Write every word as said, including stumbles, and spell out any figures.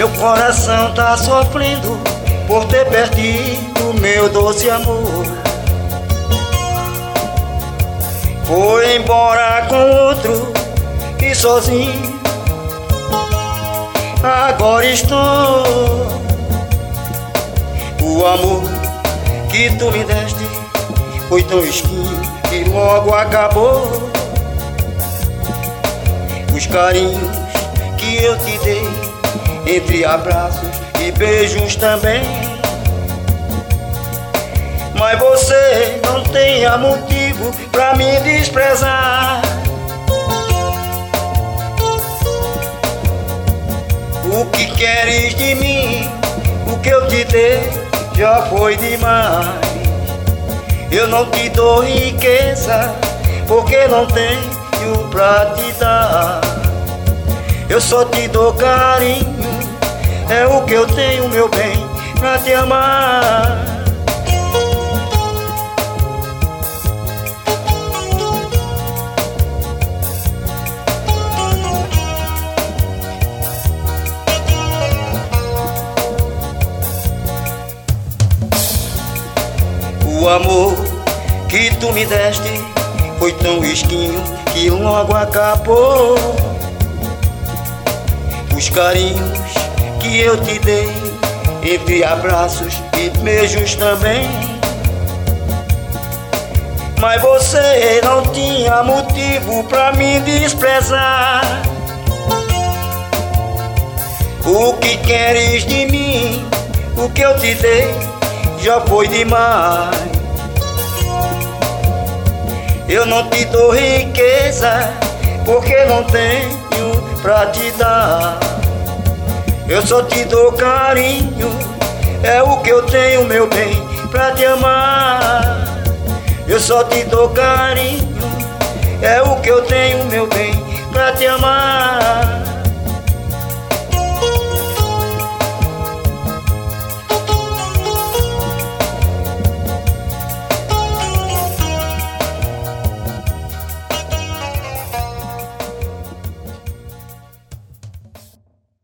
Meu coração tá sofrendo por ter perdido meu doce amor. Foi embora com outro e sozinho agora estou. O amor que tu me deste foi tão mesquinho que logo acabou. Os carinhos que eu te dei, entre abraços e beijos também, mas você não tenha motivo pra me desprezar. O que queres de mim? O que eu te dei já foi demais. Eu não te dou riqueza porque não tenho pra te dar. Eu só te dou carinho, é o que eu tenho, meu bem, pra te amar. O amor que tu me deste foi tão mesquinho que logo acabou. Os carinhos que eu te dei, entre abraços e beijos também, mas você não tinha motivo pra me desprezar. O que queres de mim? O que eu te dei já foi demais. Eu não te dou riqueza porque não tenho pra te dar. Eu só te dou carinho, é o que eu tenho, meu bem, pra te amar. Eu só te dou carinho, é o que eu tenho, meu bem, pra te amar.